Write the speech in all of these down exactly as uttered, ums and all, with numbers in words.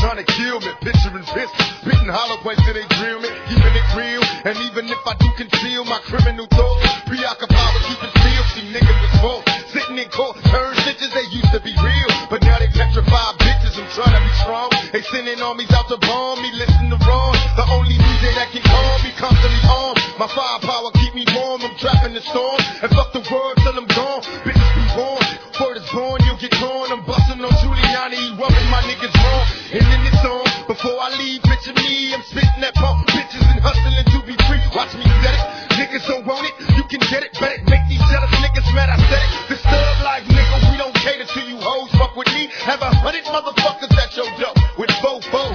trying to kill me. Picturing pistols, spitting hollow points till they drill me. Keeping it real, and even if I do conceal my criminal thoughts, preoccupied with keeping still. See niggas was false, sitting in court, turn stitches. They used to be real, but now they petrified bitches. I'm trying to be strong. They sending armies out to bomb me. Listen to wrong. The only D J that can calm me, constantly on. My firepower keep me warm. I'm trapping the storm, and fuck the world till I'm gone. Bitches be born, word is born, you'll get torn. I'm busting on Giuliani, he rubbing my niggas wrong. And in this song, before I leave, picture me, I'm spitting that pump bitches and hustling to be free. Watch me set it. Niggas don't want it, you can get it. Bet it, make these jealous niggas mad. I said it. This thug life, nigga, we don't cater to you hoes. Fuck with me, have a hundred motherfuckers at your door with four foes.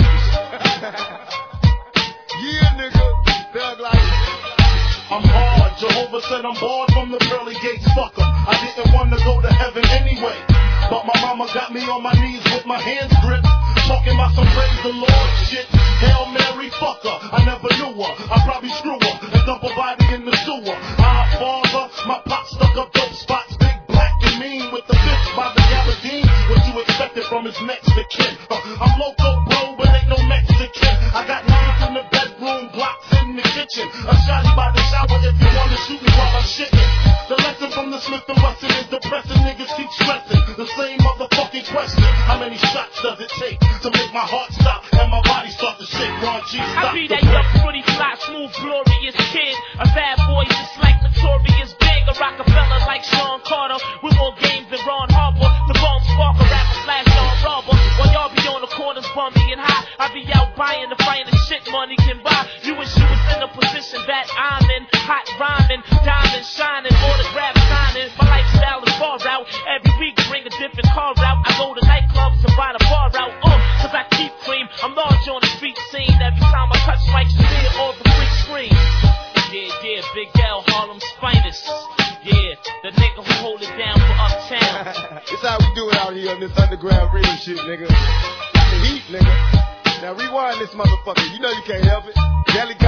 Yeah, nigga, thug life. I'm hard, Jehovah said I'm barred from the pearly gates, fuck 'em. I didn't want to go to heaven anyway, but my mama got me on my knees with my hands gripped, talking about some praise the Lord shit. Hail Mary, fuck her, I never knew her. I probably screw her and dump her body in the sewer. Our father, my pop stuck up dope spots, big black and mean with the fist by the gabardine. What you expected from his next to kin? Uh, I'm loco, bro, but ain't no Mexican. I got lines in the bedroom, blocks in the kitchen. A shotty by the shower if you wanna shoot me while I'm shitting. The lesson from the Smith and Wesson is depressing. Niggas keep stressing the same motherfucking question. How many shots does it take to make my heart stop and my body start to shake? Ron G, stop. I be that young, pretty, fly, smooth, glorious kid. A bad boy just like Notorious Big. A Rockefeller like Sean Carter. With more games than Ron Harper. The bomb spark a rapper slash Don Robber. While y'all be on the corners bumming and high, I be out buying the finest shit money can buy. You wish you was in a position that I'm in. Hot rhyming, diamond shining, autograph signing. My lifestyle is far out. Every week bring a different car out. I go to nightclubs to buy the bar out. Oh, cause I keep cream. I'm large on the street scene. Every time I touch mics, you hear all the freak scream. Yeah, yeah, Big L, Harlem's finest. Yeah, the nigga who hold it down for uptown. It's how we do it out here on this underground radio shit, nigga. It's the heat, nigga. Now rewind this motherfucker. You know you can't help it. Deli